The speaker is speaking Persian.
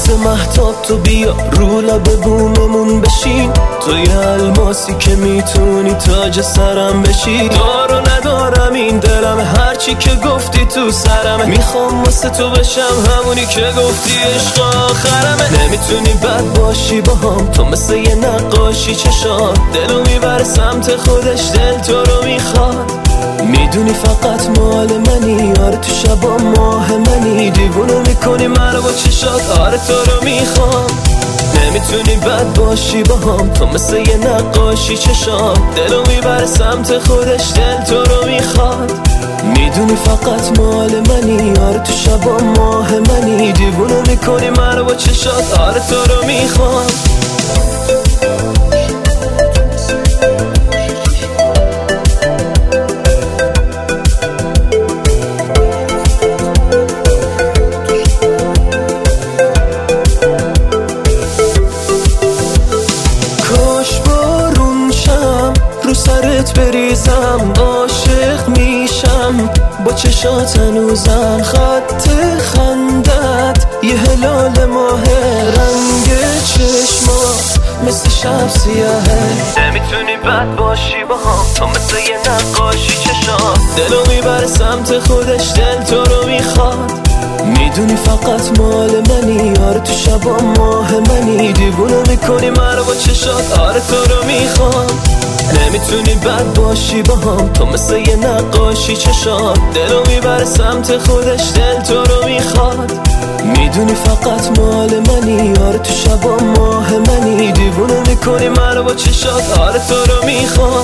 مثل مهتاب تو بیا رو لب بوممون بشین، تو یه الماسی که میتونی تاج سرم بشی. دار و ندارم این دلم، هرچی که گفتی تو سرمه. میخوام واسه تو بشم همونی که گفتی عشق آخرمه. نمیتونی بد باشی با هم، تو مثل یه نقاشی چشات دلو میبره سمت خودش، دل تو رو میخواد. میدونی فقط مال منی، آره تو شبا ماه منی. دیوونه میکنی منو با چشات، آره تو رو میخوام. نمیتونی بد باشی با هم، تو مثل یه نقاشی چشات دلو میبره سمت خودش، دل تو رو میخواد. میدونی فقط مال منی، آره تو شبا ماه منی. دیوونه میکنی منو با چشات، آره تو رو میخوام. رو سرت بریزم، عاشق میشم با چشات هنوزم. خط خندت یه هلال ماهه، رنگ چشمات مثل شب سیاهه. نمیتونی بد باشی با هم، تو مثل یه نقاشی چشات دلو میبره سمت خودش، دل تو رو میخواد. میدونی فقط مال منی، آره تو شبا ماه منی. دیوونه میکنی منو با چشات، آره تو رو میخوام. نمیتونی بد باشی با هم، تو مثل یه نقاشی چشات دلو میبره سمت خودش، دل تو رو میخواد. میدونی فقط مال منی، آره تو شبا ماه منی. دیوونه میکنی منو با چشات، آره تو رو میخوام.